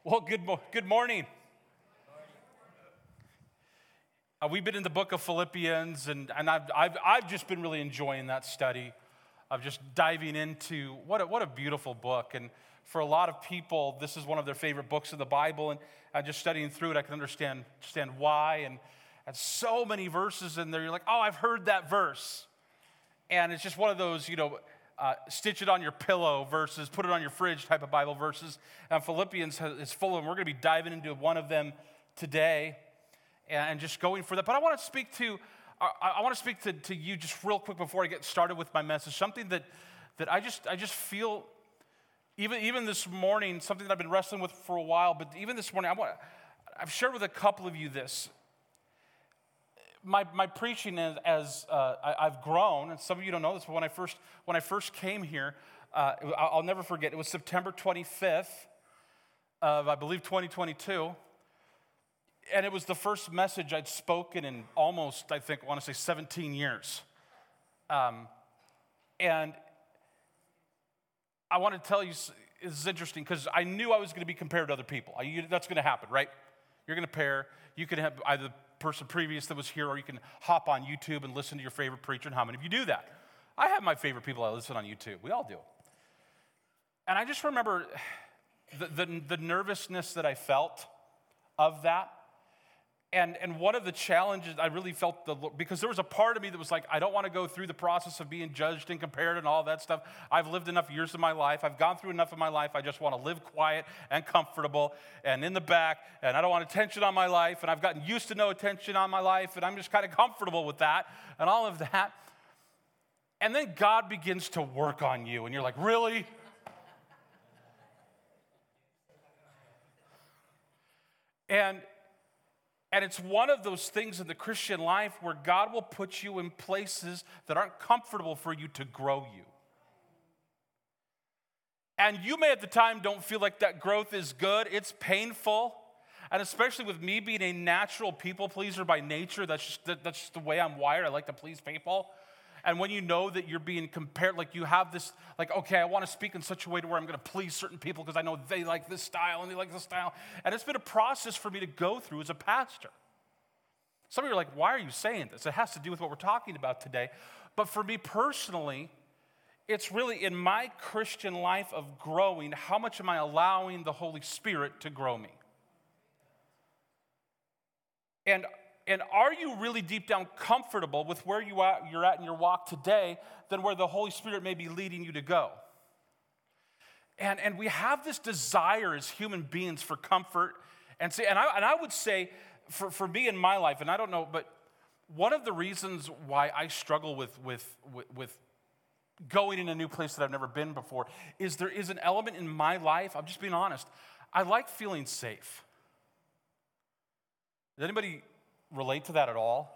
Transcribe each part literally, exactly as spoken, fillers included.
Well, good, mo- good morning. Uh, we've been in the book of Philippians, and, and I've, I've, I've just been really enjoying that study of just diving into what a, what a beautiful book. And for a lot of people, this is one of their favorite books of the Bible, and uh, just studying through it, I can understand, understand why. And, and so many verses in there, you're like, oh, I've heard that verse. And it's just one of those, you know, Uh, stitch it on your pillow versus put it on your fridge type of Bible verses. And Philippians has, is full of them. We're going to be diving into one of them today and just going for that. But I want to speak to I, I want to speak to, to you just real quick before I get started with my message. Something that that I just I just feel even even this morning, something that I've been wrestling with for a while. But even this morning, I want I've shared with a couple of you this. My my preaching as, as uh, I, I've grown, and some of you don't know this, but when I first when I first came here, uh, I'll never forget. It was September twenty-fifth of I believe twenty twenty-two, and it was the first message I'd spoken in almost I think I want to say seventeen years, um, and I want to tell you this is interesting because I knew I was going to be compared to other people. I, that's going to happen, right? You're going to pair. You can have either person previous that was here, or you can hop on YouTube and listen to your favorite preacher. And how many of you do that? I have my favorite people I listen on YouTube. We all do. And I just remember the, the, the nervousness that I felt of that. And, and one of the challenges I really felt, the because there was a part of me that was like, I don't want to go through the process of being judged and compared and all that stuff. I've lived enough years of my life. I've gone through enough of my life. I just want to live quiet and comfortable and in the back. And I don't want attention on my life. And I've gotten used to no attention on my life. And I'm just kind of comfortable with that and all of that. And then God begins to work on you. And you're like, really? And... And it's one of those things in the Christian life where God will put you in places that aren't comfortable for you to grow you. And you may at the time don't feel like that growth is good. It's painful. And especially with me being a natural people pleaser by nature, that's just, that's just the way I'm wired. I like to please people. And when you know that you're being compared, like you have this, like, okay, I want to speak in such a way to where I'm going to please certain people because I know they like this style and they like this style. And it's been a process for me to go through as a pastor. Some of you are like, why are you saying this? It has to do with what we're talking about today. But for me personally, it's really in my Christian life of growing, how much am I allowing the Holy Spirit to grow me? And And are you really deep down comfortable with where you are, you're at in your walk today than where the Holy Spirit may be leading you to go? And, and we have this desire as human beings for comfort. And, say, and, I, and I would say, for, for me in my life, and I don't know, but one of the reasons why I struggle with, with, with, with going in a new place that I've never been before is there is an element in my life, I'm just being honest, I like feeling safe. Does anybody relate to that at all?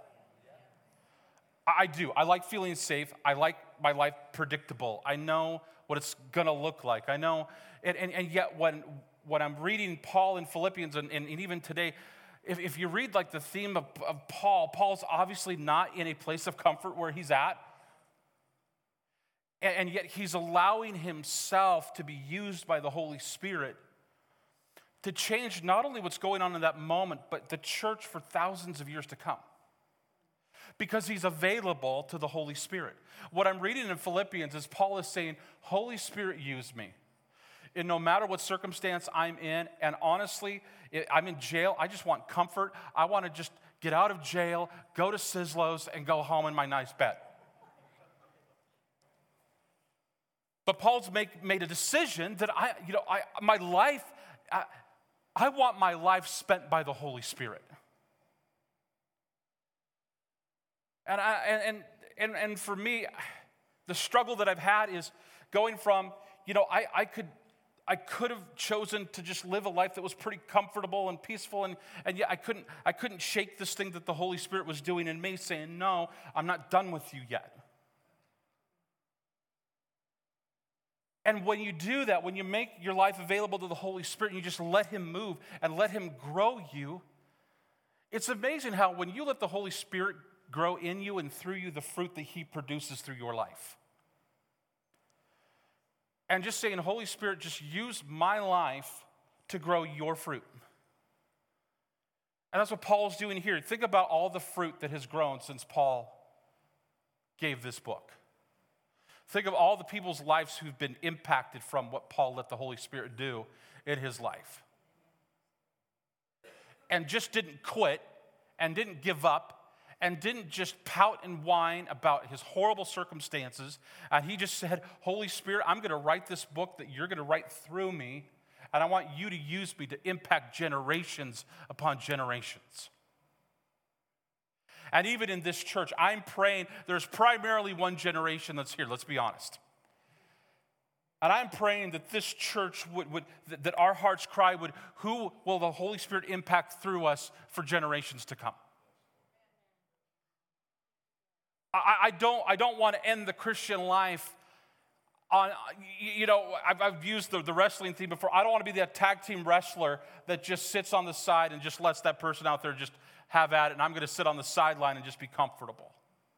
I do. I like feeling safe. I like my life predictable. I know what it's going to look like. I know, and, and, and yet when, when I'm reading Paul in Philippians, and, and, and even today, if, if you read like the theme of, of Paul, Paul's obviously not in a place of comfort where he's at, and, and yet he's allowing himself to be used by the Holy Spirit to change not only what's going on in that moment, but the church for thousands of years to come. Because he's available to the Holy Spirit. What I'm reading in Philippians is Paul is saying, Holy Spirit, use me. And no matter what circumstance I'm in, and honestly, I'm in jail, I just want comfort. I want to just get out of jail, go to Sizzlo's, and go home in my nice bed. But Paul's make, made a decision that I, you know, I, my life, I, I want my life spent by the Holy Spirit. And, I, and, and, and for me, the struggle that I've had is going from, you know, I, I could I could have chosen to just live a life that was pretty comfortable and peaceful, and, and yet I couldn't, I couldn't shake this thing that the Holy Spirit was doing in me, saying, no, I'm not done with you yet. And when you do that, when you make your life available to the Holy Spirit and you just let him move and let him grow you, it's amazing how when you let the Holy Spirit grow in you and through you, the fruit that he produces through your life. And just saying, Holy Spirit, just use my life to grow your fruit. And that's what Paul's doing here. Think about all the fruit that has grown since Paul gave this book. Think of all the people's lives who've been impacted from what Paul let the Holy Spirit do in his life. And just didn't quit and didn't give up and didn't just pout and whine about his horrible circumstances. And he just said, Holy Spirit, I'm going to write this book that you're going to write through me. And I want you to use me to impact generations upon generations. And even in this church, I'm praying, there's primarily one generation that's here, let's be honest. And I'm praying that this church would, would that our heart's cry would, who will the Holy Spirit impact through us for generations to come? I, I don't, I don't want to end the Christian life on, you know, I've, I've used the, the wrestling theme before. I don't want to be that tag team wrestler that just sits on the side and just lets that person out there just have at it, and I'm going to sit on the sideline and just be comfortable.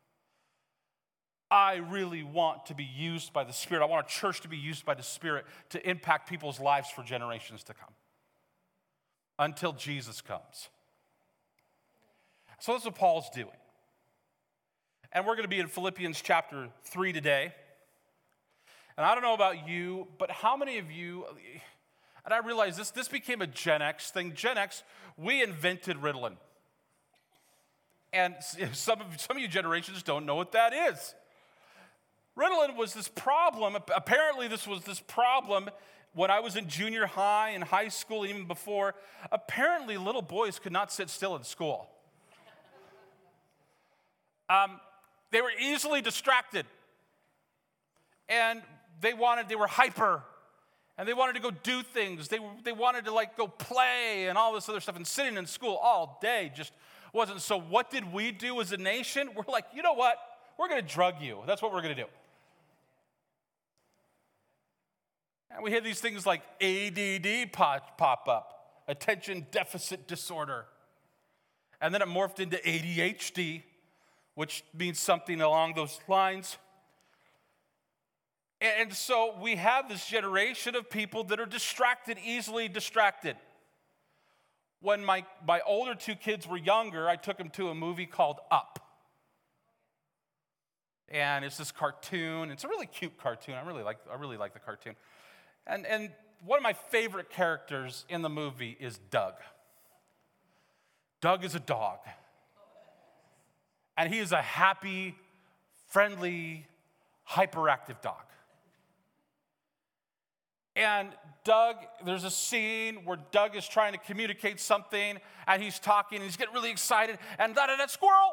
I really want to be used by the Spirit. I want a church to be used by the Spirit to impact people's lives for generations to come, until Jesus comes. So that's what Paul's doing. And we're going to be in Philippians chapter three today. And I don't know about you, but how many of you, and I realize this, this became a Gen X thing. Gen X, we invented Ritalin. And some of, some of you generations don't know what that is. Ritalin was this problem. Apparently this was this problem when I was in junior high and high school, even before. Apparently little boys could not sit still in school. Um, they were easily distracted. And they wanted, they were hyper. And they wanted to go do things. They, they wanted to like go play and all this other stuff. And sitting in school all day just wasn't. So what did we do as a nation? We're like, you know what? We're going to drug you. That's what we're going to do. And we had these things like A D D pop, pop up, attention deficit disorder. And then it morphed into A D H D, which means something along those lines. And so we have this generation of people that are distracted, easily distracted. When my, my older two kids were younger, I took them to a movie called Up. And it's this cartoon. It's a really cute cartoon. I really like, I really like the cartoon. And, and one of my favorite characters in the movie is Doug. Doug is a dog. And he is a happy, friendly, hyperactive dog. And Doug, there's a scene where Doug is trying to communicate something, and he's talking, and he's getting really excited, and da da da squirrel!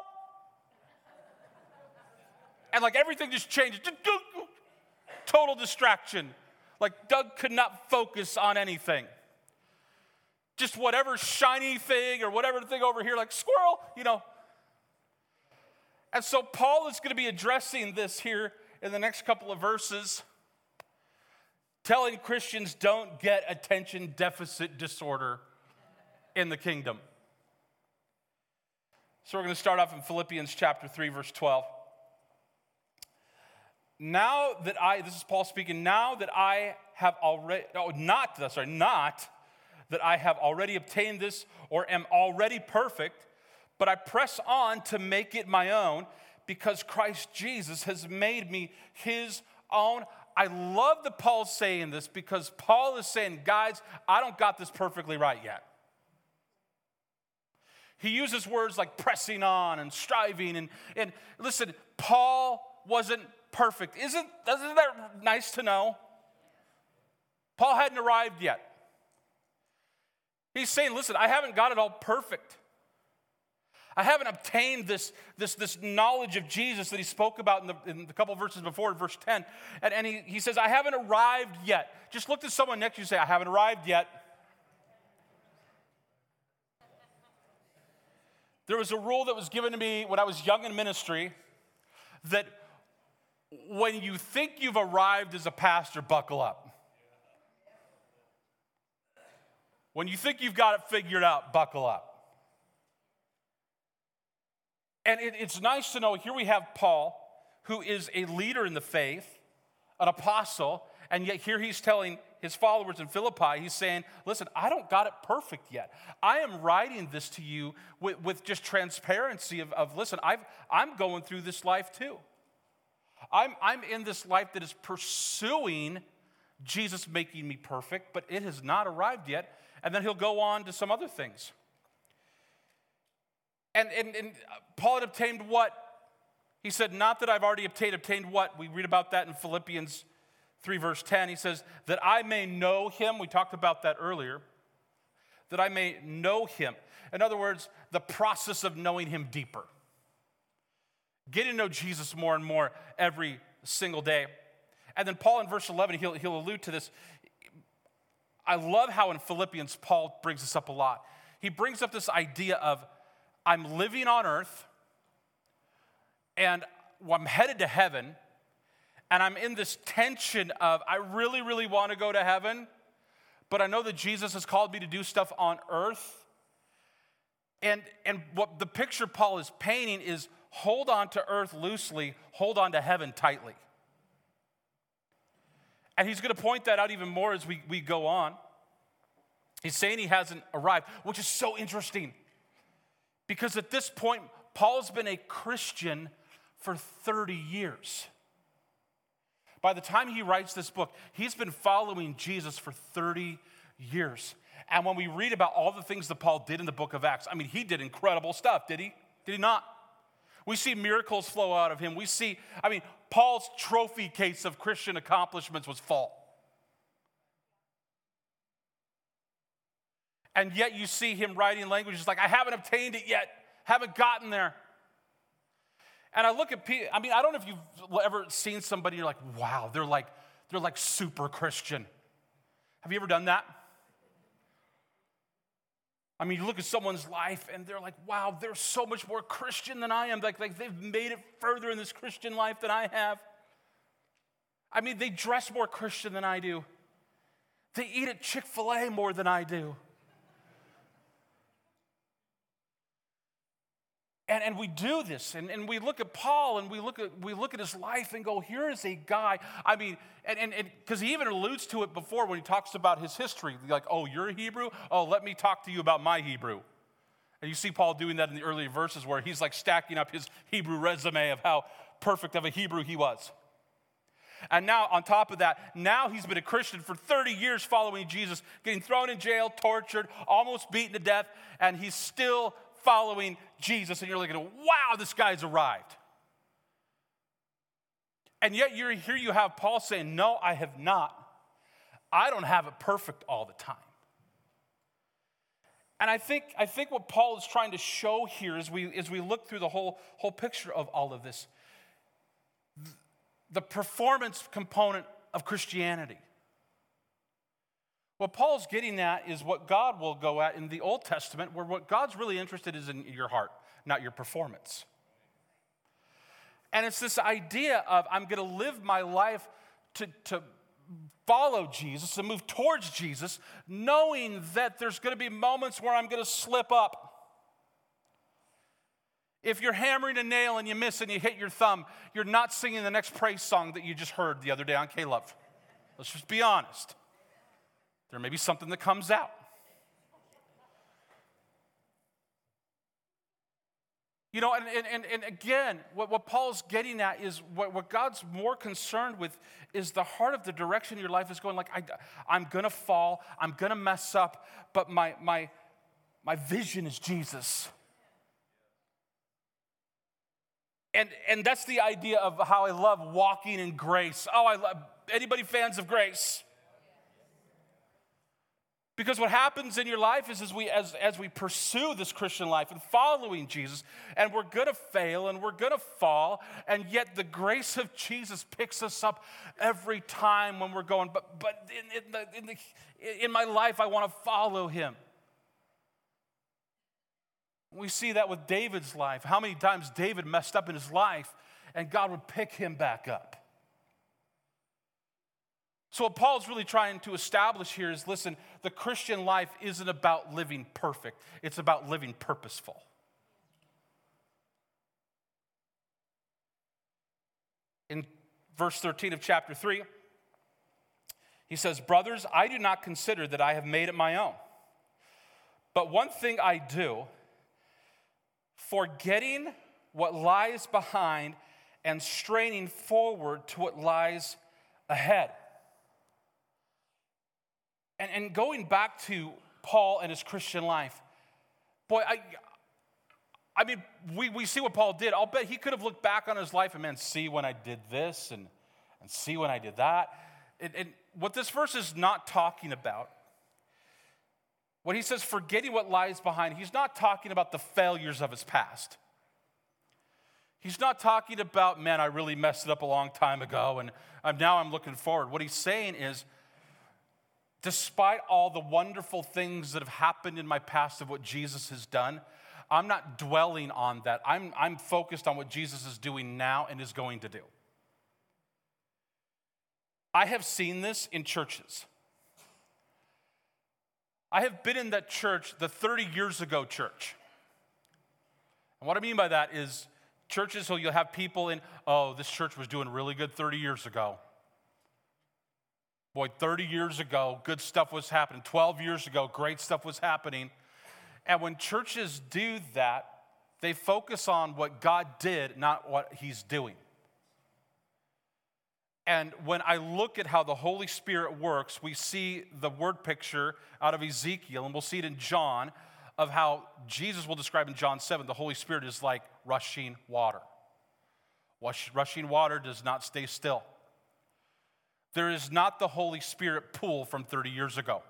And like everything just changes. Total distraction. Like Doug could not focus on anything. Just whatever shiny thing or whatever thing over here, like squirrel, you know. And so Paul is going to be addressing this here in the next couple of verses, telling Christians don't get attention deficit disorder in the kingdom. So we're going to start off in Philippians chapter three, verse twelve. Now that I, this is Paul speaking, now that I have already, oh, not, sorry, not that I have already obtained this or am already perfect, but I press on to make it my own because Christ Jesus has made me his own. I love that Paul's saying this because Paul is saying, guys, I don't got this perfectly right yet. He uses words like pressing on and striving. And, and listen, Paul wasn't perfect. Isn't, isn't that nice to know? Paul hadn't arrived yet. He's saying, listen, I haven't got it all perfect. I haven't obtained this, this, this knowledge of Jesus that he spoke about in the, in the couple of verses before, in verse ten. And, and he, he says, I haven't arrived yet. Just look at someone next to you and say, I haven't arrived yet. There was a rule that was given to me when I was young in ministry that when you think you've arrived as a pastor, buckle up. When you think you've got it figured out, buckle up. And it, it's nice to know, here we have Paul, who is a leader in the faith, an apostle, and yet here he's telling his followers in Philippi, he's saying, listen, I don't got it perfect yet. I am writing this to you with, with just transparency of, of listen, I've, I'm going through this life too. I'm, I'm in this life that is pursuing Jesus making me perfect, but it has not arrived yet. And then he'll go on to some other things. And, and, and Paul had obtained what? He said, not that I've already obtained, obtained what? We read about that in Philippians three, verse ten. He says, that I may know him. We talked about that earlier. That I may know him. In other words, the process of knowing him deeper. Getting to know Jesus more and more every single day. And then Paul in verse eleven, he'll, he'll allude to this. I love how in Philippians, Paul brings this up a lot. He brings up this idea of, I'm living on earth, and I'm headed to heaven, and I'm in this tension of, I really, really want to go to heaven, but I know that Jesus has called me to do stuff on earth. And, and what the picture Paul is painting is, hold on to earth loosely, hold on to heaven tightly. And he's going to point that out even more as we, we go on. He's saying he hasn't arrived, which is so interesting. Because at this point, Paul's been a Christian for thirty years. By the time he writes this book, he's been following Jesus for thirty years. And when we read about all the things that Paul did in the book of Acts, I mean, he did incredible stuff, did he? Did he not? We see miracles flow out of him. We see, I mean, Paul's trophy case of Christian accomplishments was full. And yet you see him writing languages like, I haven't obtained it yet, haven't gotten there. And I look at people, I mean, I don't know if you've ever seen somebody, you're like, wow, they're like, they're like super Christian. Have you ever done that? I mean, you look at someone's life and they're like, wow, they're so much more Christian than I am. Like, like they've made it further in this Christian life than I have. I mean, they dress more Christian than I do. They eat at Chick-fil-A more than I do. And, and we do this, and, and we look at Paul, and we look at we look at his life and go, here is a guy. I mean, and and because he even alludes to it before when he talks about his history. Like, oh, you're a Hebrew? Oh, let me talk to you about my Hebrew. And you see Paul doing that in the earlier verses where he's like stacking up his Hebrew resume of how perfect of a Hebrew he was. And now, on top of that, now he's been a Christian for thirty years following Jesus, getting thrown in jail, tortured, almost beaten to death, and he's still following Jesus. And you're like, wow, this guy's arrived. And yet you're, here you have Paul saying, no, I have not. I don't have it perfect all the time. And I think, I think what Paul is trying to show here as we, as we look through the whole, whole picture of all of this, the performance component of Christianity. What Paul's getting at is what God will go at in the Old Testament, where what God's really interested is in your heart, not your performance. And it's this idea of I'm going to live my life to, to follow Jesus, to move towards Jesus, knowing that there's going to be moments where I'm going to slip up. If you're hammering a nail and you miss and you hit your thumb, you're not singing the next praise song that you just heard the other day on K-Love. Let's just be honest. There may be something that comes out. You know, and, and, and again, what, what Paul's getting at is what, what God's more concerned with is the heart of the direction your life is going. Like, I, I'm going to fall, I'm going to mess up, but my, my, my vision is Jesus. And, and that's the idea of how I love walking in grace. Oh, I love, anybody fans of grace? Because what happens in your life is as we, as, as we pursue this Christian life and following Jesus, and we're going to fail and we're going to fall, and yet the grace of Jesus picks us up every time when we're going, but, but in, in, the, in, the, in my life, I want to follow him. We see that with David's life. How many times David messed up in his life, and God would pick him back up. So what Paul's really trying to establish here is, listen, the Christian life isn't about living perfect. It's about living purposeful. In verse thirteen of chapter three, He says, brothers, I do not consider that I have made it my own. But one thing I do, forgetting what lies behind and straining forward to what lies ahead. And, and going back to Paul and his Christian life, boy, I, I mean, we, we see what Paul did. I'll bet he could have looked back on his life and, man, see when I did this and, and see when I did that. And, and what this verse is not talking about, when he says forgetting what lies behind, he's not talking about the failures of his past. He's not talking about, man, I really messed it up a long time ago, and I'm, now I'm looking forward. What he's saying is, despite all the wonderful things that have happened in my past of what Jesus has done, I'm not dwelling on that. I'm, I'm focused on what Jesus is doing now and is going to do. I have seen this in churches. I have been in that church, the thirty years ago church. And what I mean by that is churches where you'll have people in, oh, this church was doing really good thirty years ago. Boy, thirty years ago, good stuff was happening. twelve years ago, great stuff was happening. And when churches do that, they focus on what God did, not what he's doing. And when I look at how the Holy Spirit works, we see the word picture out of Ezekiel, and we'll see it in John, of how Jesus will describe in John seven, the Holy Spirit is like rushing water. Rushing water does not stay still. There is not the Holy Spirit pool from thirty years ago.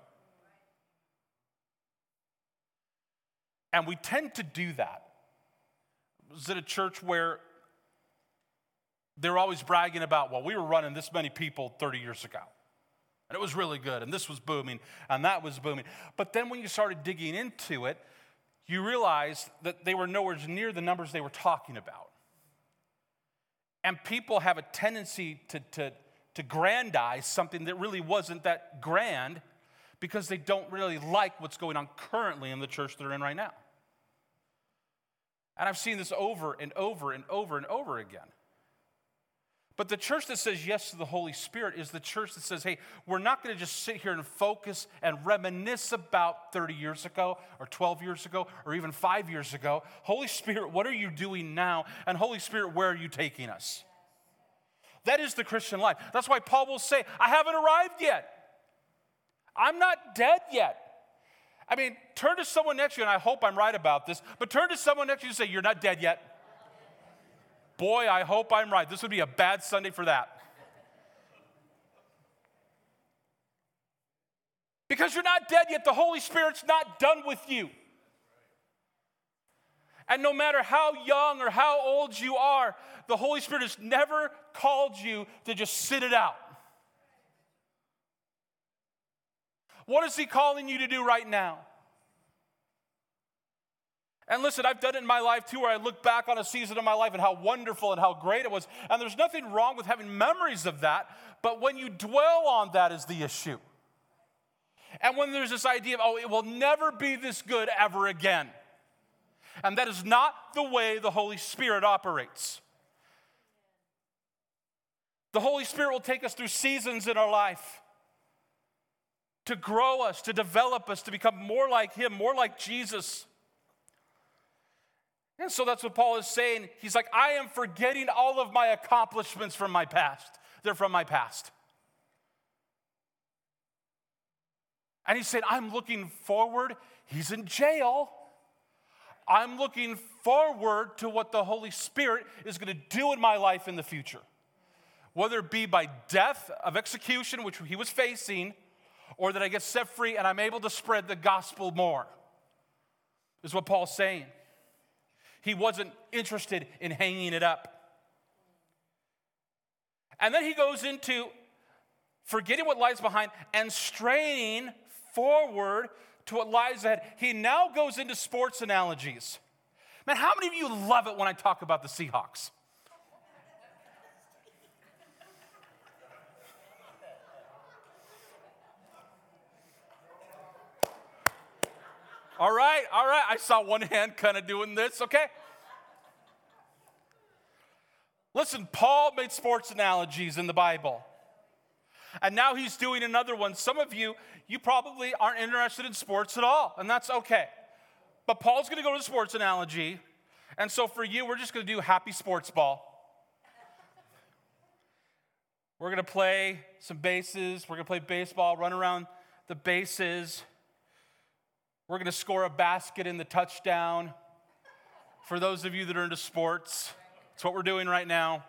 And we tend to do that. I was at a church where they were always bragging about, well, we were running this many people thirty years ago. And it was really good, and this was booming, and that was booming. But then when you started digging into it, you realized that they were nowhere near the numbers they were talking about. And people have a tendency to, to, to grandize something that really wasn't that grand because they don't really like what's going on currently in the church they're in right now. And I've seen this over and over and over and over again. But the church that says yes to the Holy Spirit is the church that says, hey, we're not going to just sit here and focus and reminisce about thirty years ago or twelve years ago or even five years ago. Holy Spirit, what are you doing now? And Holy Spirit, where are you taking us? That is the Christian life. That's why Paul will say, I haven't arrived yet. I'm not dead yet. I mean, turn to someone next to you, and I hope I'm right about this, but turn to someone next to you and say, you're not dead yet. Boy, I hope I'm right. This would be a bad Sunday for that. Because you're not dead yet. The Holy Spirit's not done with you. And no matter how young or how old you are, the Holy Spirit has never called you to just sit it out. What is he calling you to do right now? And listen, I've done it in my life too, where I look back on a season of my life and how wonderful and how great it was. And there's nothing wrong with having memories of that, but when you dwell on that is the issue. And when there's this idea of, oh, it will never be this good ever again. And that is not the way the Holy Spirit operates. The Holy Spirit will take us through seasons in our life to grow us, to develop us, to become more like him, more like Jesus. And so that's what Paul is saying. He's like, I am forgetting all of my accomplishments from my past. They're from my past. And he's saying, I'm looking forward. He's in jail. I'm looking forward to what the Holy Spirit is going to do in my life in the future. Whether it be by death of execution, which he was facing, or that I get set free and I'm able to spread the gospel more, is what Paul's saying. He wasn't interested in hanging it up. And then he goes into forgetting what lies behind and straining forward to what lies ahead. He now goes into sports analogies. Man, how many of you love it when I talk about the Seahawks? All right, all right. I saw one hand kind of doing this, okay? Listen, Paul made sports analogies in the Bible. And now he's doing another one. Some of you, you probably aren't interested in sports at all, and that's okay. But Paul's going to go to the sports analogy, and so for you, we're just going to do happy sports ball. We're going to play some bases. We're going to play baseball, run around the bases. We're going to score a basket in the touchdown. For those of you that are into sports, that's what we're doing right now.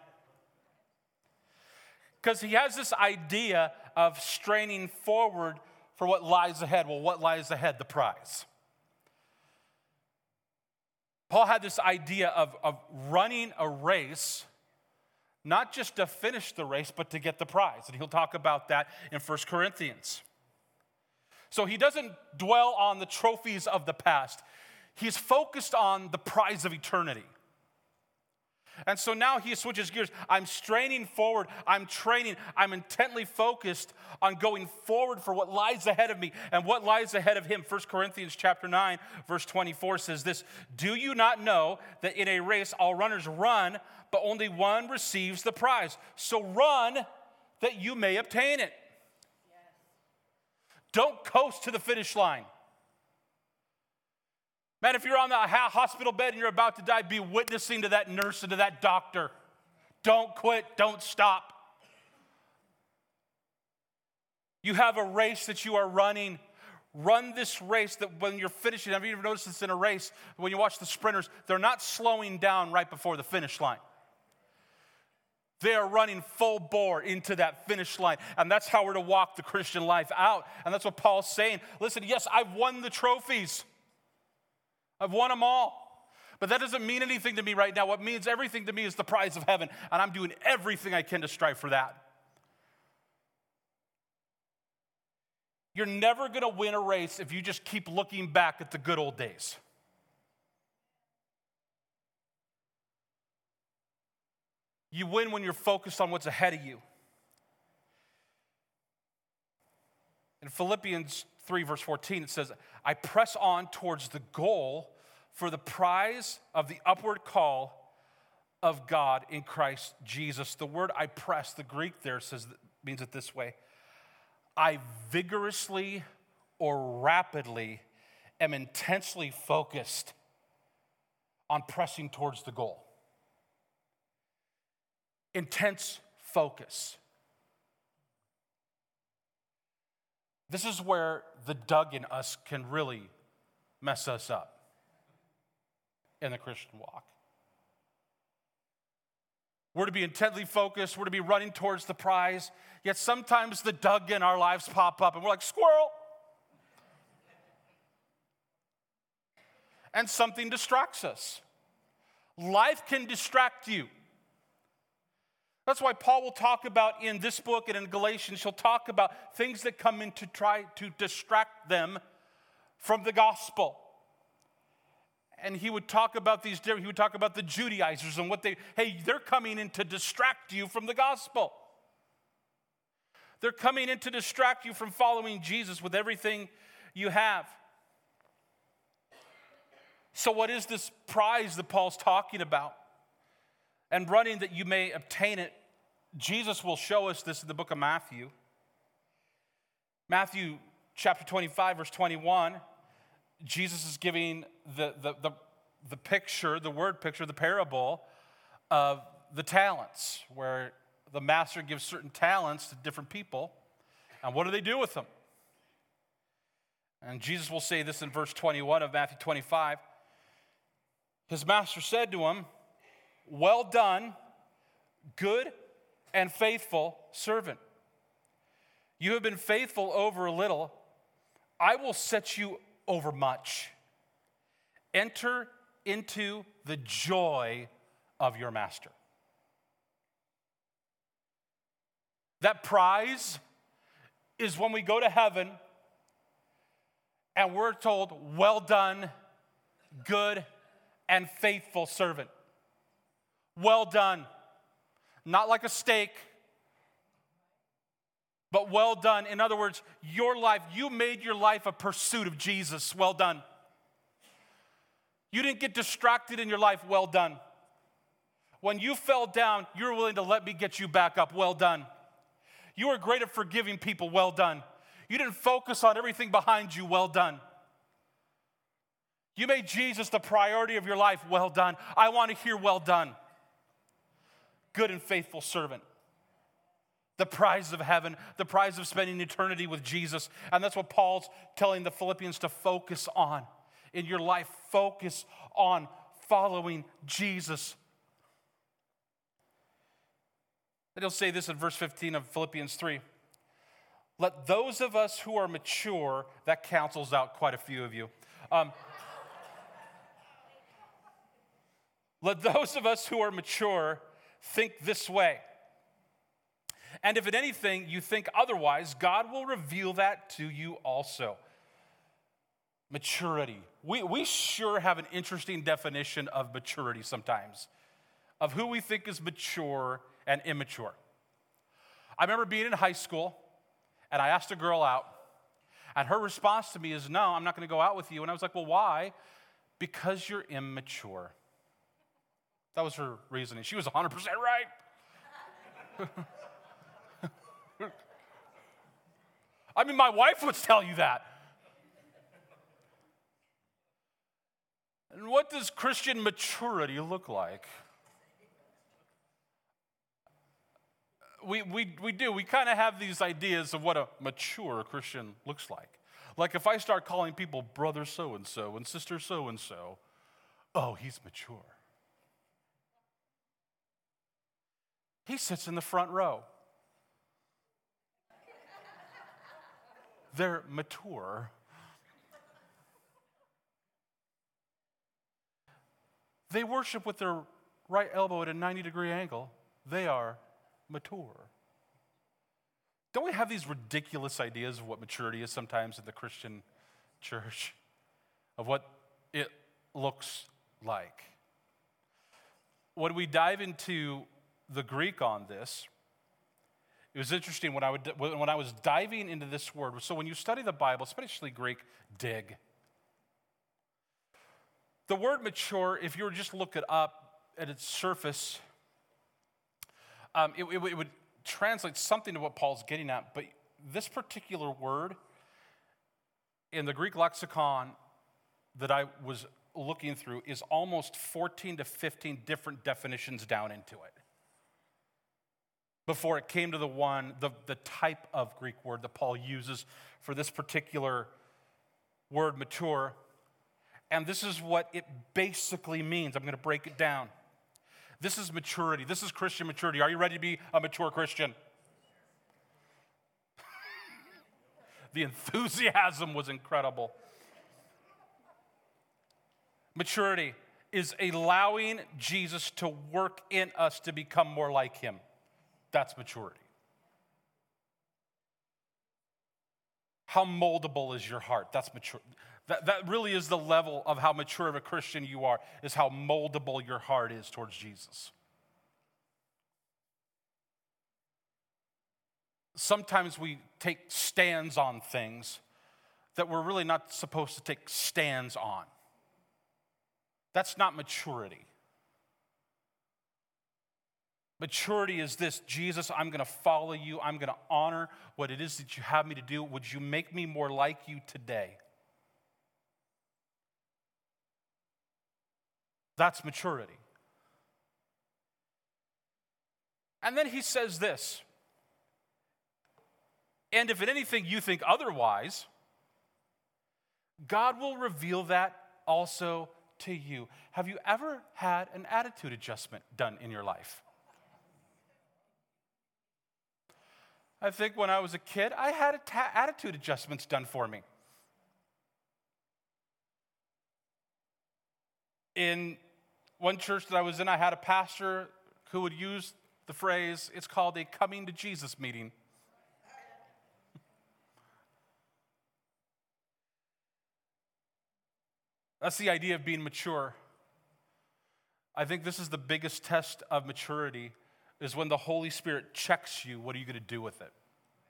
Because he has this idea of straining forward for what lies ahead. Well, what lies ahead? The prize. Paul had this idea of, of running a race, not just to finish the race, but to get the prize. And he'll talk about that in First Corinthians. So he doesn't dwell on the trophies of the past. He's focused on the prize of eternity. And so now he switches gears. I'm straining forward. I'm training. I'm intently focused on going forward for what lies ahead of me and what lies ahead of him. First Corinthians chapter nine, verse twenty-four says this, "Do you not know that in a race all runners run, but only one receives the prize? So run that you may obtain it." Yes. Don't coast to the finish line. Man, if you're on the hospital bed and you're about to die, be witnessing to that nurse and to that doctor. Don't quit. Don't stop. You have a race that you are running. Run this race that when you're finishing, have you ever noticed this in a race? When you watch the sprinters, they're not slowing down right before the finish line. They are running full bore into that finish line. And that's how we're to walk the Christian life out. And that's what Paul's saying. Listen, yes, I've won the trophies. I've won them all. But that doesn't mean anything to me right now. What means everything to me is the prize of heaven. And I'm doing everything I can to strive for that. You're never going to win a race if you just keep looking back at the good old days. You win when you're focused on what's ahead of you. In Philippians three, verse fourteen, it says, "I press on towards the goal for the prize of the upward call of God in Christ Jesus." The word "I press," the Greek there says, means it this way: I vigorously or rapidly am intensely focused on pressing towards the goal. Intense focus. This is where the Doug in us can really mess us up in the Christian walk. We're to be intently focused. We're to be running towards the prize. Yet sometimes the Doug in our lives pop up and we're like, squirrel. And something distracts us. Life can distract you. That's why Paul will talk about in this book and in Galatians, he'll talk about things that come in to try to distract them from the gospel. And he would talk about these, he would talk about the Judaizers and what they, hey, they're coming in to distract you from the gospel. They're coming in to distract you from following Jesus with everything you have. So what is this prize that Paul's talking about? And running that you may obtain it. Jesus will show us this in the book of Matthew. Matthew chapter twenty-five, verse twenty-one. Jesus is giving the, the, the, the picture, the word picture, the parable of the talents, where the master gives certain talents to different people. And what do they do with them? And Jesus will say this in verse twenty-one of Matthew twenty-five. His master said to him, "Well done, good and faithful servant. You have been faithful over a little. I will set you over much. Enter into the joy of your master." That prize is when we go to heaven and we're told, "Well done, good and faithful servant." Well done. Not like a steak, but well done. In other words, your life, you made your life a pursuit of Jesus. Well done. You didn't get distracted in your life. Well done. When you fell down, you were willing to let me get you back up. Well done. You are great at forgiving people. Well done. You didn't focus on everything behind you. Well done. You made Jesus the priority of your life. Well done. I want to hear well done. Good and faithful servant. The prize of heaven, the prize of spending eternity with Jesus. And that's what Paul's telling the Philippians to focus on. In your life, focus on following Jesus. And he'll say this in verse fifteen of Philippians three. Let those of us who are mature, that cancels out quite a few of you. Um, Let those of us who are mature think this way. And if in anything you think otherwise, God will reveal that to you also. Maturity. We, we sure have an interesting definition of maturity sometimes, of who we think is mature and immature. I remember being in high school, and I asked a girl out, and her response to me is, no, I'm not going to go out with you. And I was like, well, why? Because you're immature. That was her reasoning. She was one hundred percent right. I mean, my wife would tell you that. And what does Christian maturity look like? We, we, we do. We kind of have these ideas of what a mature Christian looks like. Like if I start calling people brother so-and-so and sister so-and-so, oh, he's mature. He sits in the front row. They're mature. They worship with their right elbow at a ninety degree angle. They are mature. Don't we have these ridiculous ideas of what maturity is sometimes in the Christian church? Of what it looks like? When we dive into the Greek on this, it was interesting when I, would, when I was diving into this word. So when you study the Bible, especially Greek, dig. The word mature, if you were just to look it up at its surface, um, it, it, it would translate something to what Paul's getting at. But this particular word in the Greek lexicon that I was looking through is almost fourteen to fifteen different definitions down into it before it came to the one, the, the type of Greek word that Paul uses for this particular word, mature. And this is what it basically means. I'm going to break it down. This is maturity. This is Christian maturity. Are you ready to be a mature Christian? The enthusiasm was incredible. Maturity is allowing Jesus to work in us to become more like him. That's maturity. How moldable is your heart? That's mature. That, that really is the level of how mature of a Christian you are, is how moldable your heart is towards Jesus. Sometimes we take stands on things that we're really not supposed to take stands on. That's not maturity. Maturity is this: Jesus, I'm going to follow you. I'm going to honor what it is that you have me to do. Would you make me more like you today? That's maturity. And then he says this: and if in anything you think otherwise, God will reveal that also to you. Have you ever had an attitude adjustment done in your life? I think when I was a kid, I had a ta- attitude adjustments done for me. In one church that I was in, I had a pastor who would use the phrase, it's called a coming to Jesus meeting. That's the idea of being mature. I think this is the biggest test of maturity, is when the Holy Spirit checks you, what are you going to do with it?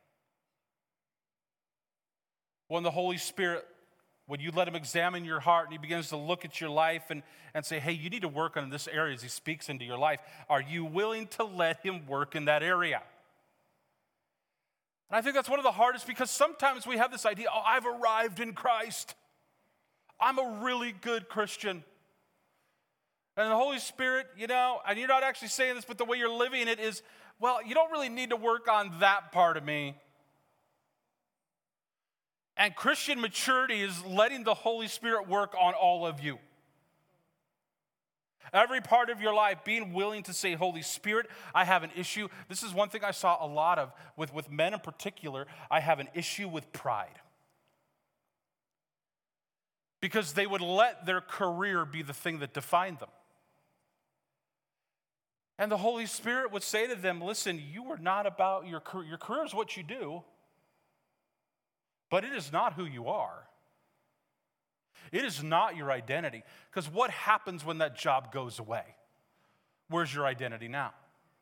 When the Holy Spirit, when you let him examine your heart and he begins to look at your life and, and say, hey, you need to work on this area as he speaks into your life. Are you willing to let him work in that area? And I think that's one of the hardest, because sometimes we have this idea, oh, I've arrived in Christ. I'm a really good Christian. And the Holy Spirit, you know, and you're not actually saying this, but the way you're living it is, well, you don't really need to work on that part of me. And Christian maturity is letting the Holy Spirit work on all of you. Every part of your life, being willing to say, Holy Spirit, I have an issue. This is one thing I saw a lot of with, with men in particular. I have an issue with pride. Because they would let their career be the thing that defined them. And the Holy Spirit would say to them, listen, you are not about your career. Your career is what you do, but it is not who you are. It is not your identity. Because what happens when that job goes away? Where's your identity now?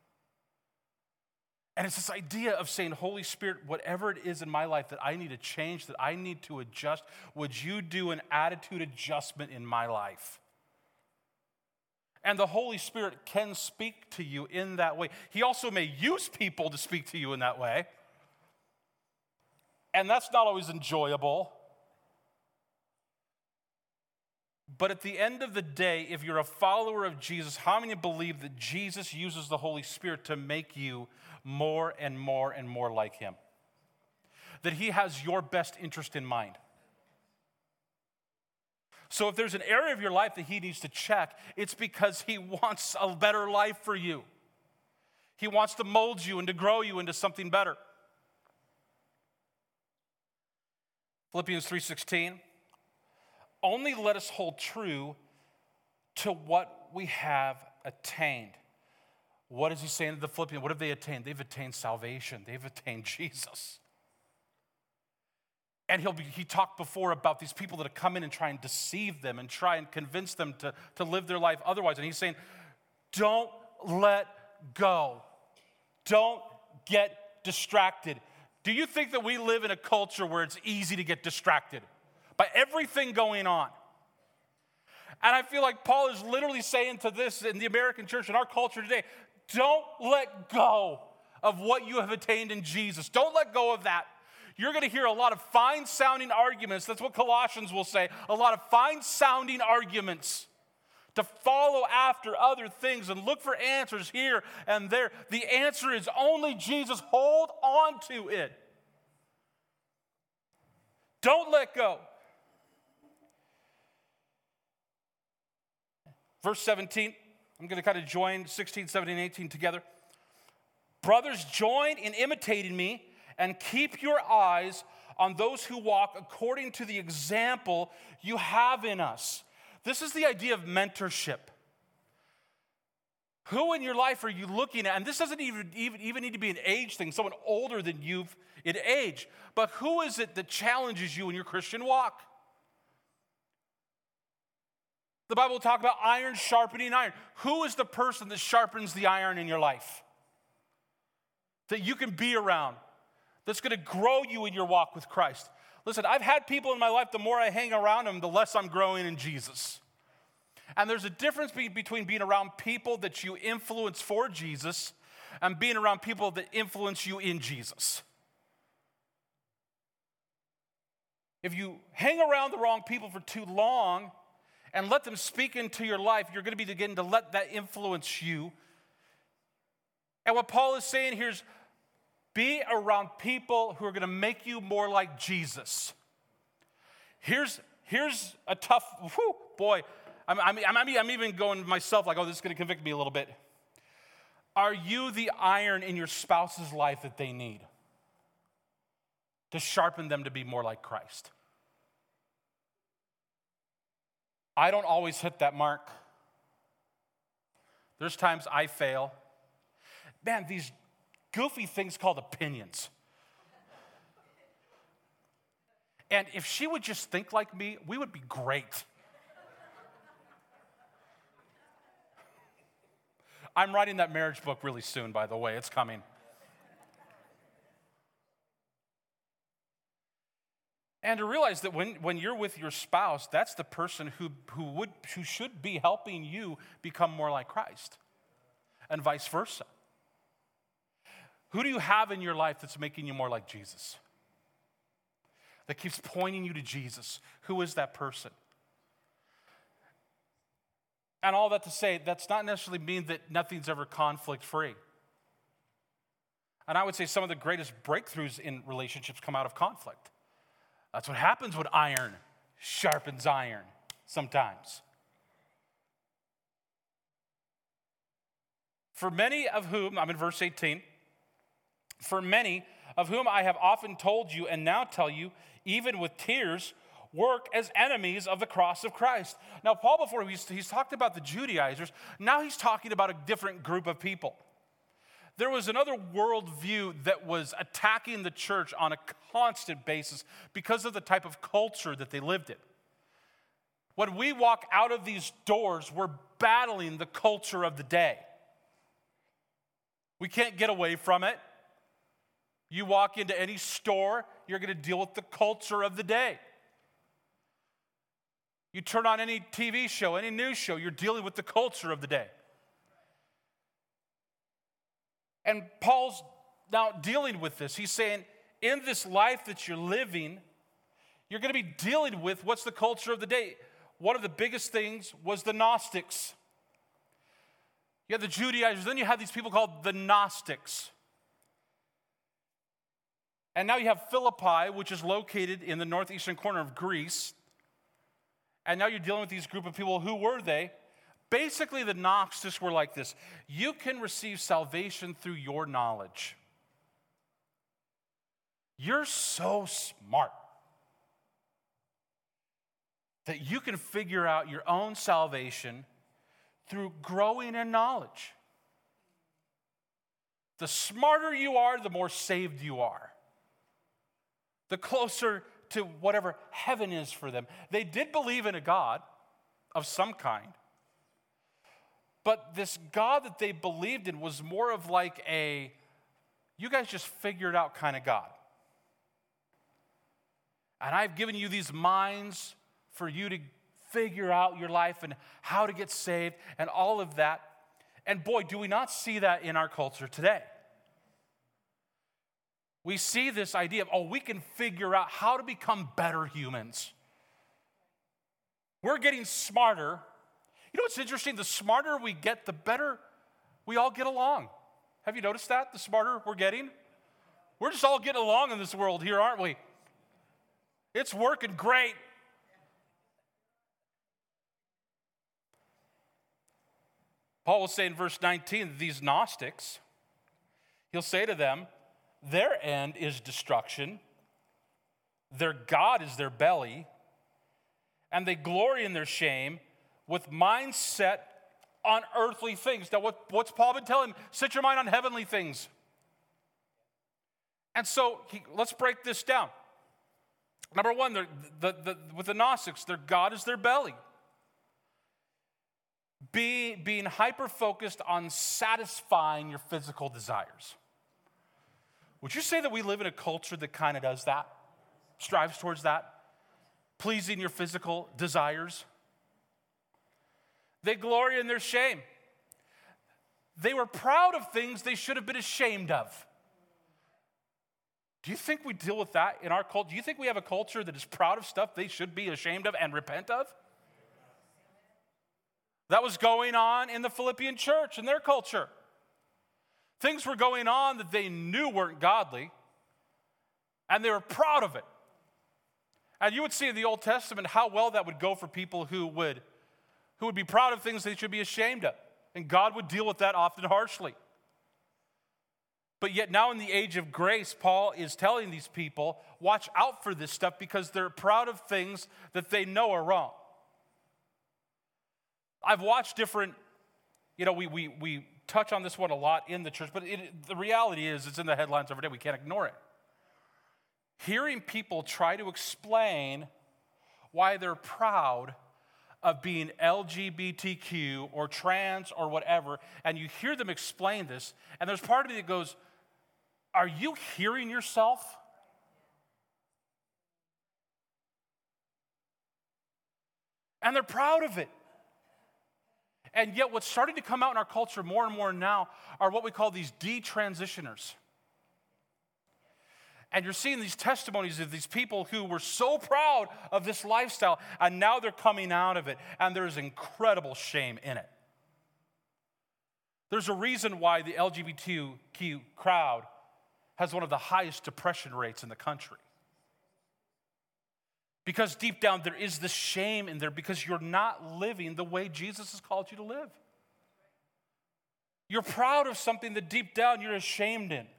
And it's this idea of saying, Holy Spirit, whatever it is in my life that I need to change, that I need to adjust, would you do an attitude adjustment in my life? And the Holy Spirit can speak to you in that way. He also may use people to speak to you in that way. And that's not always enjoyable. But at the end of the day, if you're a follower of Jesus, how many believe that Jesus uses the Holy Spirit to make you more and more and more like him? That he has your best interest in mind. So if there's an area of your life that he needs to check, it's because he wants a better life for you. He wants to mold you and to grow you into something better. Philippians three sixteen. Only let us hold true to what we have attained. What is he saying to the Philippians? What have they attained? They've attained salvation. They've attained Jesus. And he'll be, he talked before about these people that come in and try and deceive them and try and convince them to, to live their life otherwise. And he's saying, don't let go. Don't get distracted. Do you think that we live in a culture where it's easy to get distracted by everything going on? And I feel like Paul is literally saying to this in the American church, in our culture today, don't let go of what you have attained in Jesus. Don't let go of that. You're going to hear a lot of fine-sounding arguments. That's what Colossians will say. A lot of fine-sounding arguments to follow after other things and look for answers here and there. The answer is only Jesus. Hold on to it. Don't let go. Verse seventeen, I'm going to kind of join sixteen, seventeen, eighteen together. Brothers, join in imitating me and keep your eyes on those who walk according to the example you have in us. This is the idea of mentorship. Who in your life are you looking at? And this doesn't even, even, even need to be an age thing, someone older than you in age. But who is it that challenges you in your Christian walk? The Bible will talk about iron sharpening iron. Who is the person that sharpens the iron in your life? That you can be around, that's going to grow you in your walk with Christ. Listen, I've had people in my life, the more I hang around them, the less I'm growing in Jesus. And there's a difference be- between being around people that you influence for Jesus and being around people that influence you in Jesus. If you hang around the wrong people for too long and let them speak into your life, you're going to be beginning to let that influence you. And what Paul is saying here is, be around people who are going to make you more like Jesus. Here's, here's a tough, whew, boy, I'm, I'm, I'm, I'm even going myself like, oh, this is going to convict me a little bit. Are you the iron in your spouse's life that they need to sharpen them to be more like Christ? I don't always hit that mark. There's times I fail. Man, these goofy things called opinions. And if she would just think like me, we would be great. I'm writing that marriage book really soon, by the way. It's coming. And to realize that when, when you're with your spouse, that's the person who, who, would, who should be helping you become more like Christ, and vice versa. Who do you have in your life that's making you more like Jesus? That keeps pointing you to Jesus. Who is that person? And all that to say, that's not necessarily mean that nothing's ever conflict-free. And I would say some of the greatest breakthroughs in relationships come out of conflict. That's what happens when iron sharpens iron sometimes. For many of whom, I'm in verse eighteen, for many of whom I have often told you and now tell you, even with tears, work as enemies of the cross of Christ. Now, Paul, before he's, he's talked about the Judaizers, now he's talking about a different group of people. There was another worldview that was attacking the church on a constant basis because of the type of culture that they lived in. When we walk out of these doors, we're battling the culture of the day. We can't get away from it. You walk into any store, you're going to deal with the culture of the day. You turn on any T V show, any news show, you're dealing with the culture of the day. And Paul's now dealing with this. He's saying, in this life that you're living, you're going to be dealing with what's the culture of the day. One of the biggest things was the Gnostics. You have the Judaizers, then you have these people called the Gnostics. And now you have Philippi, which is located in the northeastern corner of Greece. And now you're dealing with these group of people. Who were they? Basically, the Gnostics were like this. You can receive salvation through your knowledge. You're so smart that you can figure out your own salvation through growing in knowledge. The smarter you are, the more saved you are. The closer to whatever heaven is for them. They did believe in a God of some kind. But this God that they believed in was more of like a, you guys just figure it out kind of God. And I've given you these minds for you to figure out your life and how to get saved and all of that. And boy, do we not see that in our culture today. We see this idea of, oh, we can figure out how to become better humans. We're getting smarter. You know what's interesting? The smarter we get, the better we all get along. Have you noticed that? The smarter we're getting? We're just all getting along in this world here, aren't we? It's working great. Paul will say in verse nineteen, these Gnostics, he'll say to them, their end is destruction, their God is their belly, and they glory in their shame with minds set on earthly things. Now, what, what's Paul been telling them? Set your mind on heavenly things. And so, he, let's break this down. Number one, the, the, the, with the Gnostics, their God is their belly. Be, being hyper-focused on satisfying your physical desires. Would you say that we live in a culture that kind of does that? Strives towards that? Pleasing your physical desires? They glory in their shame. They were proud of things they should have been ashamed of. Do you think we deal with that in our culture? Do you think we have a culture that is proud of stuff they should be ashamed of and repent of? That was going on in the Philippian church, in their culture. Things were going on that they knew weren't godly, and they were proud of it. And you would see in the Old Testament how well that would go for people who would, who would be proud of things they should be ashamed of. And God would deal with that often harshly. But yet now in the age of grace, Paul is telling these people, watch out for this stuff because they're proud of things that they know are wrong. I've watched different, you know, we we we touch on this one a lot in the church, but it, the reality is it's in the headlines every day. We can't ignore it. Hearing people try to explain why they're proud of being L G B T Q or trans or whatever, and you hear them explain this, and there's part of me that goes, are you hearing yourself? And they're proud of it. And yet what's starting to come out in our culture more and more now are what we call these detransitioners. And you're seeing these testimonies of these people who were so proud of this lifestyle, and now they're coming out of it, and there's incredible shame in it. There's a reason why the L G B T Q crowd has one of the highest depression rates in the country. Because deep down there is this shame in there because you're not living the way Jesus has called you to live. You're proud of something that deep down you're ashamed in.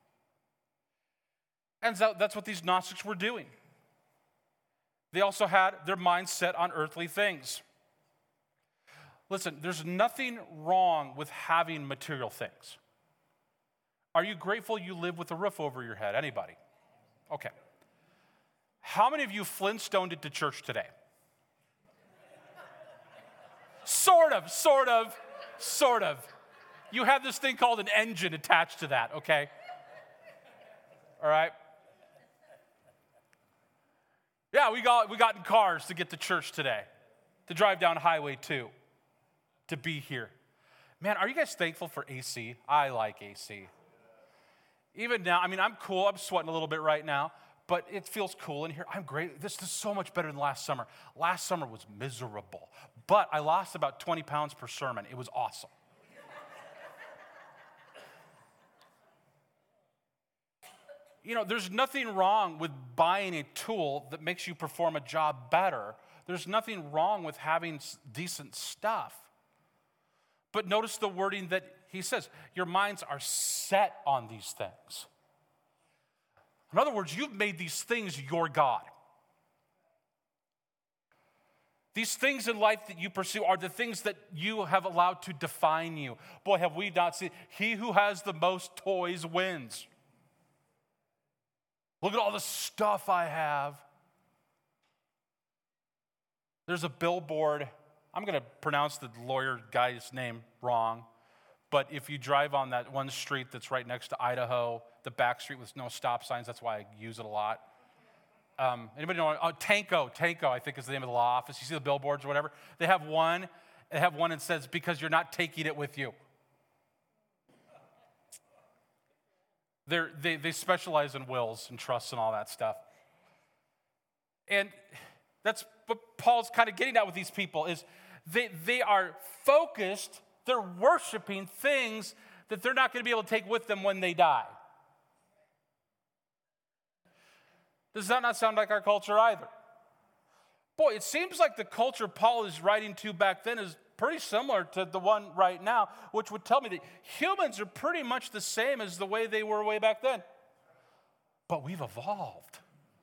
And so that's what these Gnostics were doing. They also had their minds set on earthly things. Listen, there's nothing wrong with having material things. Are you grateful you live with a roof over your head? Anybody? Okay. How many of you Flintstoned it to church today? Sort of, sort of, sort of. You have this thing called an engine attached to that, okay? All right? Yeah, we got, we got in cars to get to church today, to drive down Highway two, to be here. Man, are you guys thankful for A C? I like A C. Even now, I mean, I'm cool. I'm sweating a little bit right now, but it feels cool in here. I'm great. This, this is so much better than last summer. Last summer was miserable, but I lost about twenty pounds per sermon. It was awesome. You know, there's nothing wrong with buying a tool that makes you perform a job better. There's nothing wrong with having decent stuff. But notice the wording that he says, your minds are set on these things. In other words, you've made these things your God. These things in life that you pursue are the things that you have allowed to define you. Boy, have we not seen, he who has the most toys wins. Look at all the stuff I have. There's a billboard. I'm going to pronounce the lawyer guy's name wrong. But if you drive on that one street that's right next to Idaho, the back street with no stop signs, that's why I use it a lot. Um, anybody know? Oh, Tanco. Tanco, I think is the name of the law office. You see the billboards or whatever? They have one. They have one that says, because you're not taking it with you. They're, they they specialize in wills and trusts and all that stuff. And that's what Paul's kind of getting at with these people is they, they are focused, they're worshiping things that they're not going to be able to take with them when they die. Does that not sound like our culture either? Boy, it seems like the culture Paul is writing to back then is pretty similar to the one right now, which would tell me that humans are pretty much the same as the way they were way back then. But we've evolved.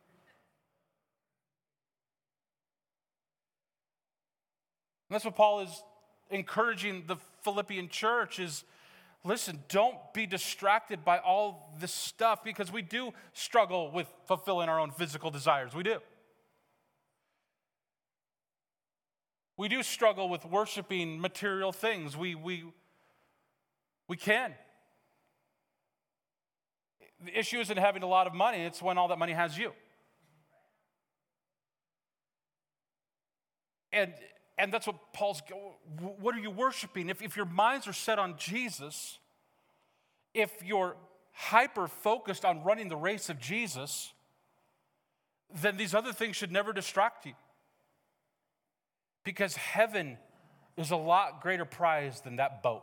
And that's what Paul is encouraging the Philippian church is, listen, don't be distracted by all this stuff because we do struggle with fulfilling our own physical desires. We do. We do struggle with worshiping material things. We, we, we can. The issue isn't having a lot of money. It's when all that money has you. And, and that's what Paul's, what are you worshiping? If, if your minds are set on Jesus, if you're hyper-focused on running the race of Jesus, then these other things should never distract you. Because heaven is a lot greater prize than that boat.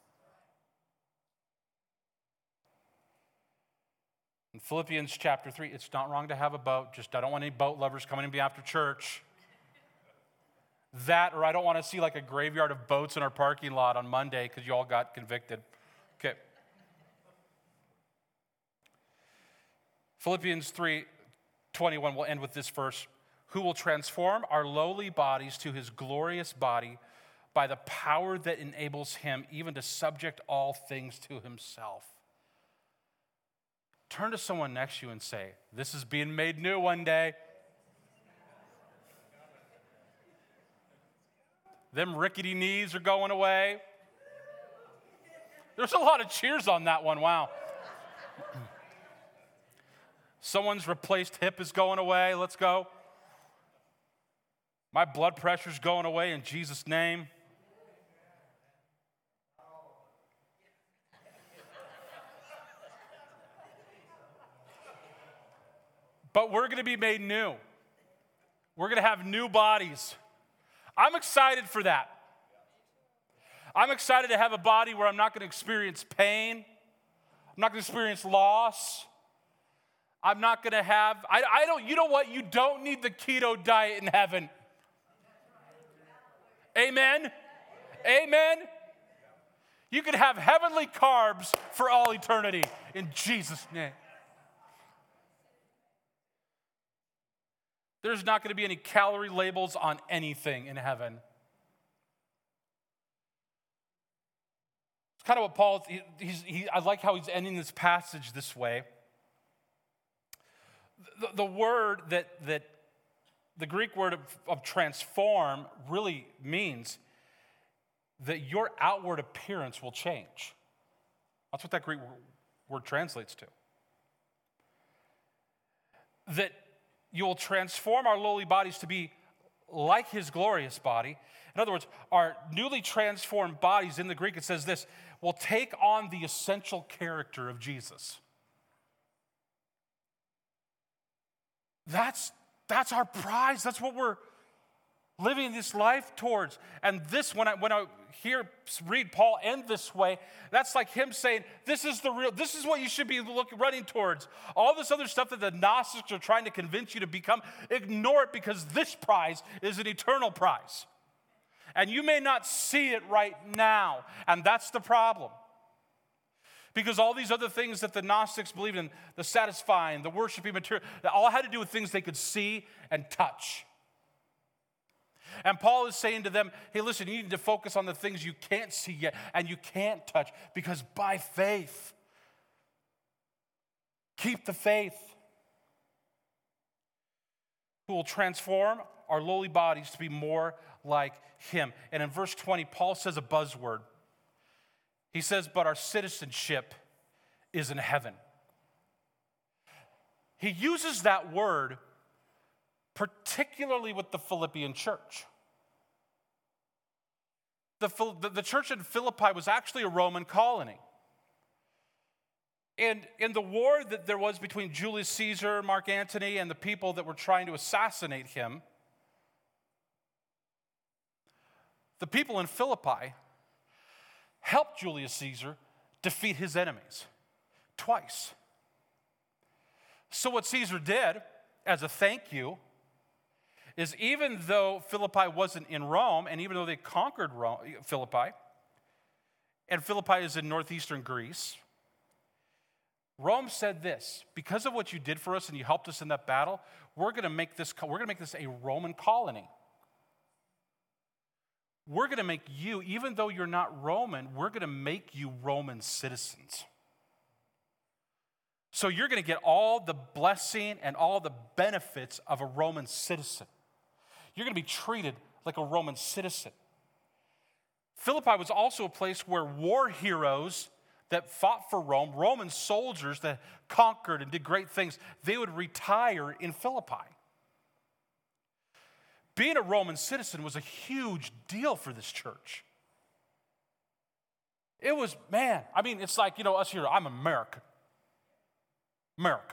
In Philippians chapter three, it's not wrong to have a boat. Just I don't want any boat lovers coming in after church. That, or I don't want to see like a graveyard of boats in our parking lot on Monday because you all got convicted. Okay. Philippians three twenty-one, we'll end with this verse. Who will transform our lowly bodies to his glorious body by the power that enables him even to subject all things to himself. Turn to someone next to you and say, this is being made new one day. Them rickety knees are going away. There's a lot of cheers on that one, wow. Someone's replaced hip is going away, let's go. My blood pressure's going away in Jesus' name. but we're going to be made new. We're going to have new bodies. I'm excited for that. I'm excited to have a body where I'm not going to experience pain. I'm not going to experience loss. I'm not going to have, I, I don't, you know what? You don't need the keto diet in heaven. Amen? Amen? You can have heavenly carbs for all eternity in Jesus' name. There's not going to be any calorie labels on anything in heaven. It's kind of what Paul, he, he's, he, I like how he's ending this passage this way. The, the word that, that, the Greek word of, of transform really means that your outward appearance will change. That's what that Greek word translates to. That you will transform our lowly bodies to be like his glorious body. In other words, our newly transformed bodies, in the Greek it says this, will take on the essential character of Jesus. That's, that's our prize. That's what we're living this life towards. And this, when I when I hear read Paul end this way, that's like him saying, this is the real, this is what you should be looking running towards. All this other stuff that the Gnostics are trying to convince you to become, ignore it, because this prize is an eternal prize. And you may not see it right now, and that's the problem. Because all these other things that the Gnostics believed in, the satisfying, the worshiping material, that all had to do with things they could see and touch. And Paul is saying to them, hey, listen, you need to focus on the things you can't see yet and you can't touch, because by faith, keep the faith, who will transform our lowly bodies to be more like him. And in verse twenty, Paul says a buzzword. He says, but our citizenship is in heaven. He uses that word particularly with the Philippian church. The, the, the church in Philippi was actually a Roman colony. And in the war that there was between Julius Caesar, Mark Antony, and the people that were trying to assassinate him, the people in Philippi helped Julius Caesar defeat his enemies twice. So what Caesar did, as a thank you, is even though Philippi wasn't in Rome, and even though they conquered Rome, Philippi, and Philippi is in northeastern Greece, Rome said this, because of what you did for us and you helped us in that battle, we're going to make this, we're going to make this a Roman colony. We're going to make you, even though you're not Roman, we're going to make you Roman citizens. So you're going to get all the blessing and all the benefits of a Roman citizen. You're going to be treated like a Roman citizen. Philippi was also a place where war heroes that fought for Rome, Roman soldiers that conquered and did great things, they would retire in Philippi. Being a Roman citizen was a huge deal for this church. It was, man, I mean, it's like, you know, us here, I'm American. America.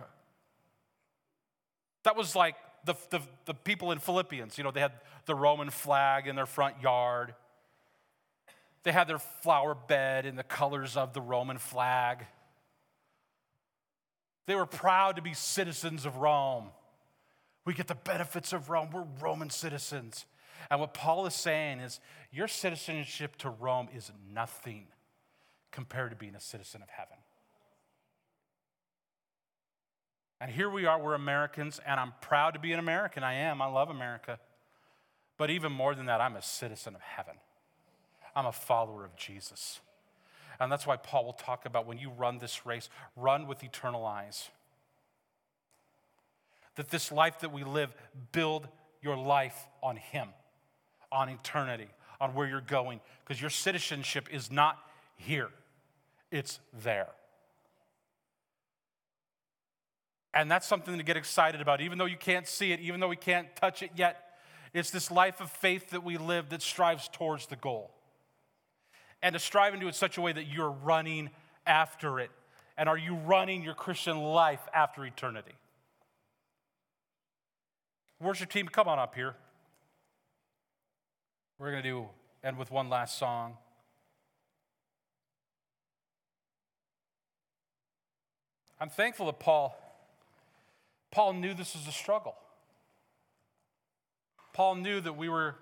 That was like the, the, the people in Philippians. You know, they had the Roman flag in their front yard. They had their flower bed in the colors of the Roman flag. They were proud to be citizens of Rome. We get the benefits of Rome. We're Roman citizens. And what Paul is saying is your citizenship to Rome is nothing compared to being a citizen of heaven. And here we are, we're Americans, and I'm proud to be an American. I am, I love America. But even more than that, I'm a citizen of heaven. I'm a follower of Jesus. And that's why Paul will talk about when you run this race, run with eternal eyes. That this life that we live, build your life on him, on eternity, on where you're going. Because your citizenship is not here, it's there. And that's something to get excited about, even though you can't see it, even though we can't touch it yet. It's this life of faith that we live that strives towards the goal. And to strive into it in such a way that you're running after it. And are you running your Christian life after eternity? Worship team, come on up here. We're going to do end with one last song. I'm thankful that Paul, Paul knew this was a struggle. Paul knew that we were,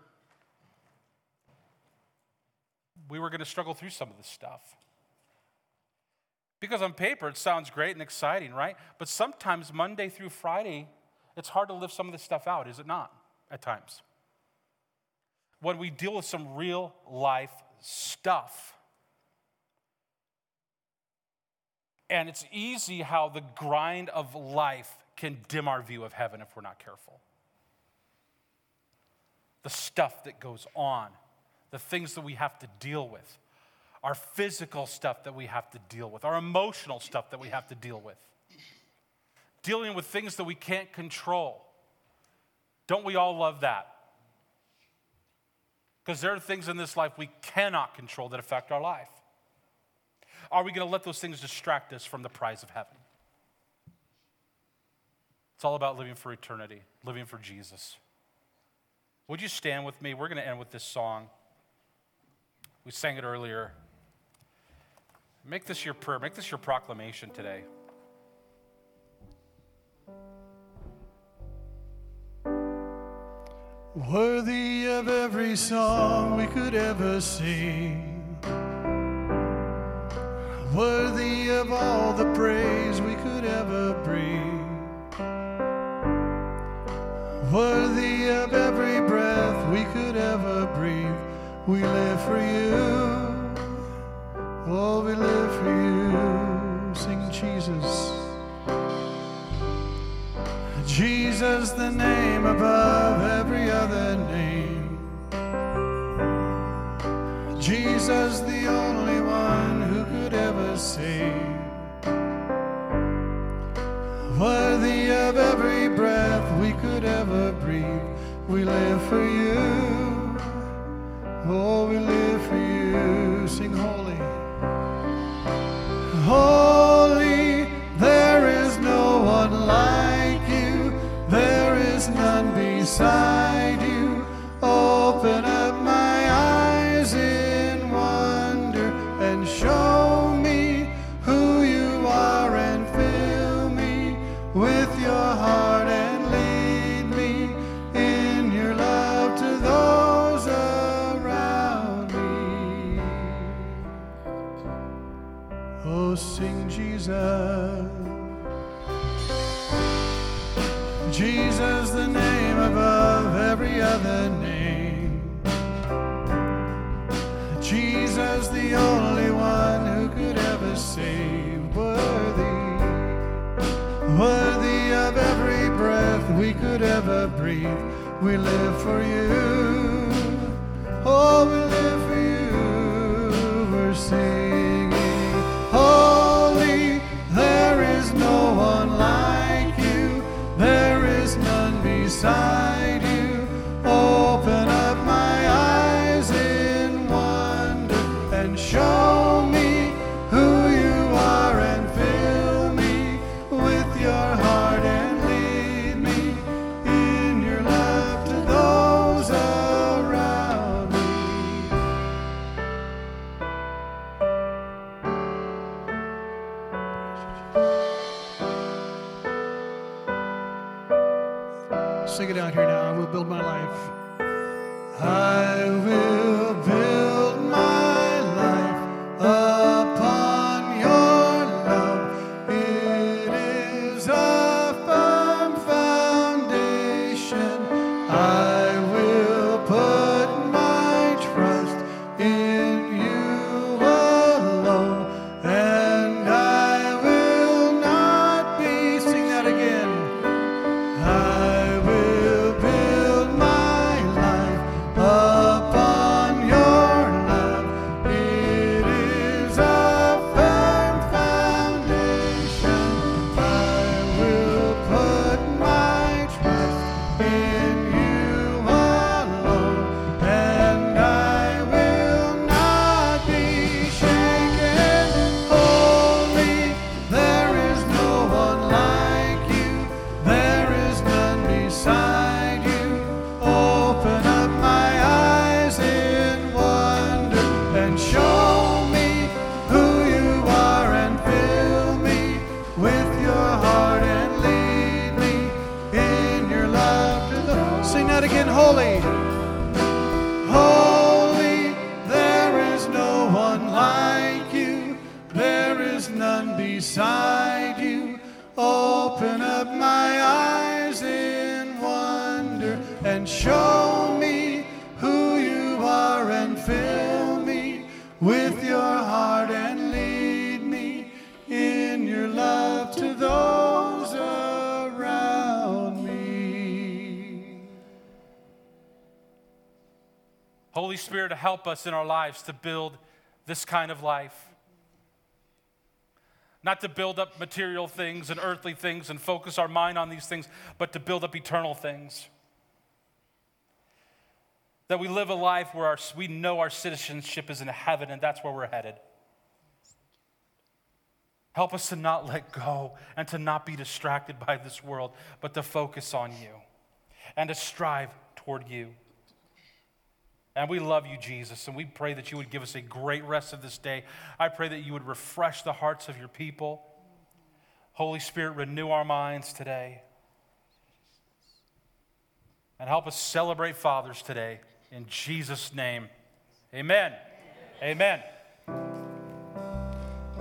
we were going to struggle through some of this stuff. Because on paper, it sounds great and exciting, right? But sometimes Monday through Friday, it's hard to live some of this stuff out, is it not? At times. When we deal with some real life stuff. And it's easy how the grind of life can dim our view of heaven if we're not careful. The stuff that goes on, the things that we have to deal with, our physical stuff that we have to deal with, our emotional stuff that we have to deal with, dealing with things that we can't control. Don't we all love that? Because there are things in this life we cannot control that affect our life. Are we going to let those things distract us from the prize of heaven? It's all about living for eternity, living for Jesus. Would you stand with me? We're going to end with this song. We sang it earlier. Make this your prayer. Make this your proclamation today. Worthy of every song we could ever sing. Worthy of all the praise we could ever bring. Worthy of every breath we could ever breathe. We live for you. Oh, we live for you. Sing Jesus. Jesus, the name above every other name. Jesus, the only one who could ever save. Worthy of every breath we could ever breathe. We live for you. Oh, we live for you. Sing holy. Holy, there is no one like you. There is none beside you. Open up my eyes in wonder and show me who you are and fill me with your heart and lead me in your love to those around me. Oh, sing Jesus. Jesus, the name above every other name. Jesus, the only one who could ever save. Worthy, worthy of every breath we could ever breathe. We live for you. Oh, we live for you. We're singing, holy, there is no one like you. There is none beside you. Open up my eyes in wonder and show me who you are and fill me with your heart and lead me in your love to those around me. Sing it out here now. I will build my life. I will build my life upon your love. It is a firm foundation. I will put my trust in you alone, and I will not be. Sing that again. I will build my Spirit, help us in our lives to build this kind of life. Not to build up material things and earthly things and focus our mind on these things, but to build up eternal things. That we live a life where our, we know our citizenship is in heaven and that's where we're headed. Help us to not let go and to not be distracted by this world, but to focus on you and to strive toward you. And we love you, Jesus, and we pray that you would give us a great rest of this day. I pray that you would refresh the hearts of your people. Holy Spirit, renew our minds today. And help us celebrate fathers today. In Jesus' name, amen. Amen. Amen.